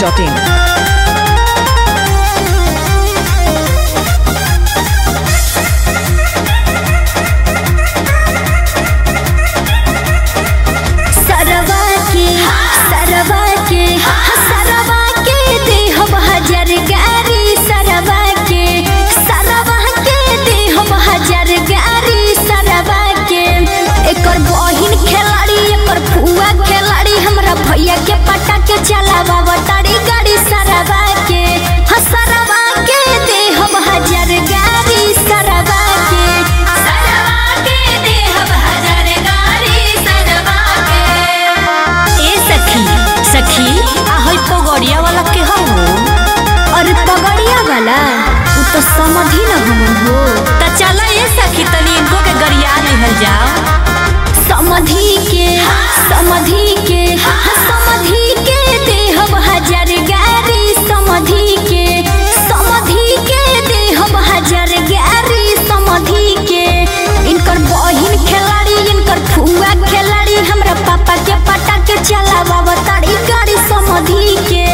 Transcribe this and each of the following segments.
biharmasti.in. भैया के पटा के चलावा बताड़ी गाड़ी सरवा के हसरवा के दे हम 1000 गाड़ी सरवा के दे हम 1000 गाड़ी सरवा के। ए सखी सखी आ होई पगड़िया वाला के हो। अरे पगड़िया वाला उ तो समझी न हमन हो त चला ए सखी तनी इनको के गरिया लेहल जाओ। समझी के समझी के दे हम 1000 गाड़ी समझी के दे हम 1000 गाड़ी समझी के। इनकर बहिन खिलाड़ी इनकर फुआ खिलाड़ी हमरा पापा के पटा के चलावा बताड़ी गाड़ी समझी के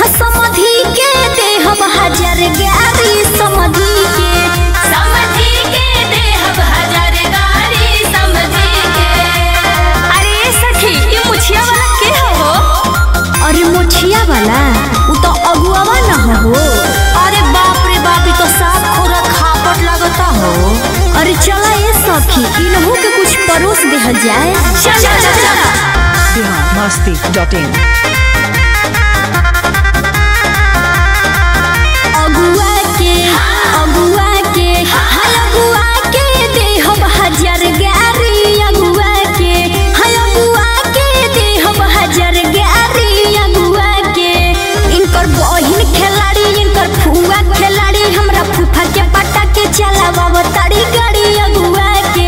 दे हम 1000 गाड़ी समझी के दे हम 1000 गाड़ी समझी के। अरे सखी ये मुछिया वाला के हो। अरे मुछिया वाला उ तो अगुआवा न हो। अरे बाप रे बाप ई तो साफ खोरा खापट लगता हो। अरे चला ये सखी इनहु के कुछ परोस देहल जाए। चल biharmasti.in. अगुआ के दे हम 1000 गाड़ी अगुआ के दे हम 1000 गाड़ी अगुआ के। इनकर बहिन खिलाड़ी इनकर फुआ खिलाड़ी हमरा फूफा के पटा के चलावा बताड़ी गाड़ी अगुआ के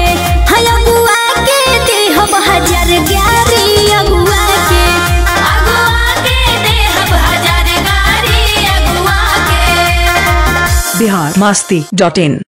दे हम 1000 गाड़ी अगुआ के दे हम 1000 गाड़ी अगुआ के। biharmasti.in.